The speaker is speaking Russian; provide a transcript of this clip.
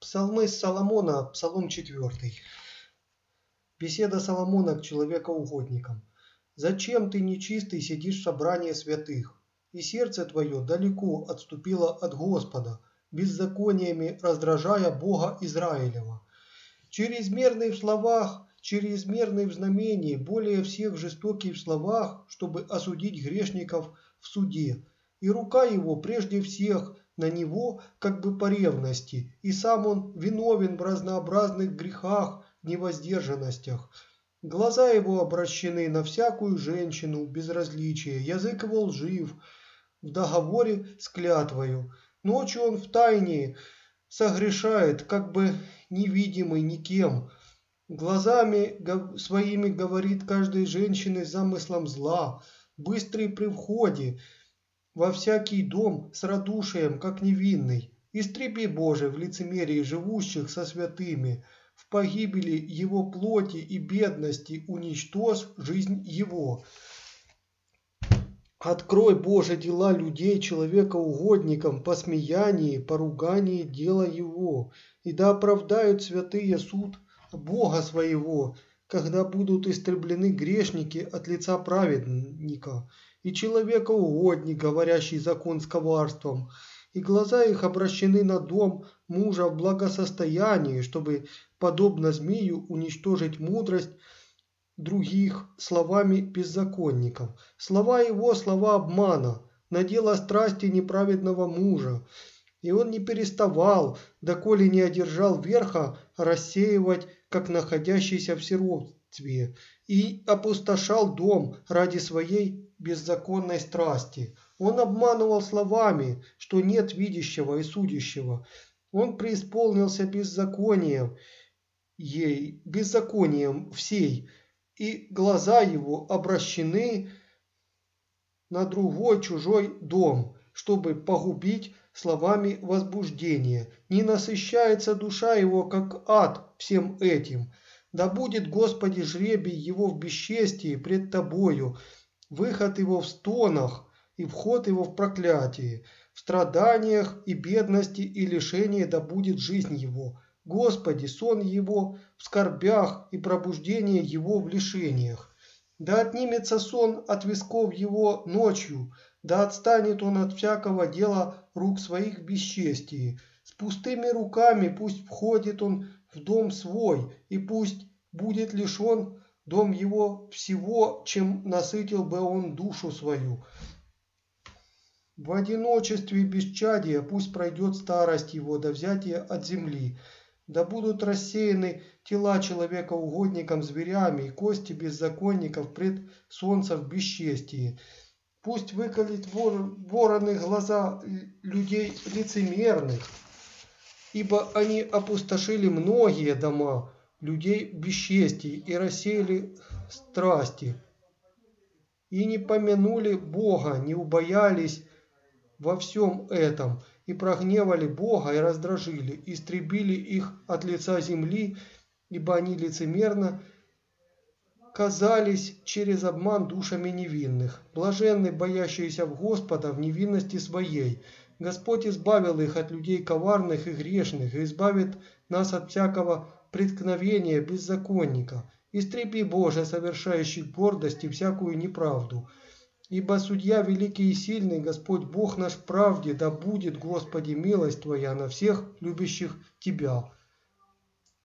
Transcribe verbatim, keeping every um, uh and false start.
Псалмы Соломона, Псалом четвертый. Беседа Соломона к человекоугодникам. «Зачем ты, нечистый, сидишь в собрании святых? И сердце твое далеко отступило от Господа, беззакониями раздражая Бога Израилева. Чрезмерный в словах, чрезмерный в знамении, более всех жестокий в словах, чтобы осудить грешников в суде. И рука его прежде всех на него, как бы по ревности, и сам он виновен в разнообразных грехах, невоздержанностях. Глаза его обращены на всякую женщину, безразличие, язык его лжив, в договоре с клятвою. Ночью он втайне согрешает, как бы невидимый никем. Глазами своими говорит каждой женщины замыслом зла, быстрый при входе во всякий дом с радушием, как невинный. Истреби, Боже, в лицемерии живущих со святыми, в погибели его плоти и бедности уничтожь жизнь его. Открой, Боже, дела людей человекоугодникам, по смеянии, поругании дела его, и да оправдают святые суд Бога своего, когда будут истреблены грешники от лица праведника, и человекоугодник, говорящий закон с коварством, и глаза их обращены на дом мужа в благосостоянии, чтобы, подобно змею, уничтожить мудрость других словами беззаконников. Слова его – слова обмана, на дело страсти неправедного мужа. И он не переставал, доколе не одержал верха, рассеивать, как находящийся в сиротстве, и опустошал дом ради своей беззаконной страсти. Он обманывал словами, что нет видящего и судящего. Он преисполнился беззаконием ей, беззаконием всей, и глаза его обращены на другой чужой дом, чтобы погубить словами возбуждения. Не насыщается душа его, как ад, всем этим. Да будет, Господи, жребий его в бесчестии пред Тобою, выход его в стонах и вход его в проклятии. В страданиях и бедности и лишении да будет жизнь его. Господи, сон его в скорбях и пробуждение его в лишениях. Да отнимется сон от висков его ночью, да отстанет он от всякого дела рук своих в бесчестии. С пустыми руками пусть входит он в дом свой, и пусть будет лишен дом его всего, чем насытил бы он душу свою. В одиночестве и бесчадия пусть пройдет старость его до взятия от земли. Да будут рассеяны тела человекоугодникам зверями и кости беззаконников пред солнцем в бесчестии. Пусть выколет вор, вороны глаза людей лицемерных, ибо они опустошили многие дома людей в бесчестии и рассеяли страсти, и не помянули Бога, не убоялись во всем этом, и прогневали Бога и раздражили, истребили их от лица земли, ибо они лицемерно казались через обман душами невинных. Блаженны, боящиеся в Господа в невинности своей. Господь избавил их от людей коварных и грешных, и избавит нас от всякого преткновения беззаконника. Истреби, Боже, совершающий гордость и всякую неправду. Ибо судья великий и сильный, Господь Бог наш в правде, да будет, Господи, милость Твоя на всех любящих Тебя.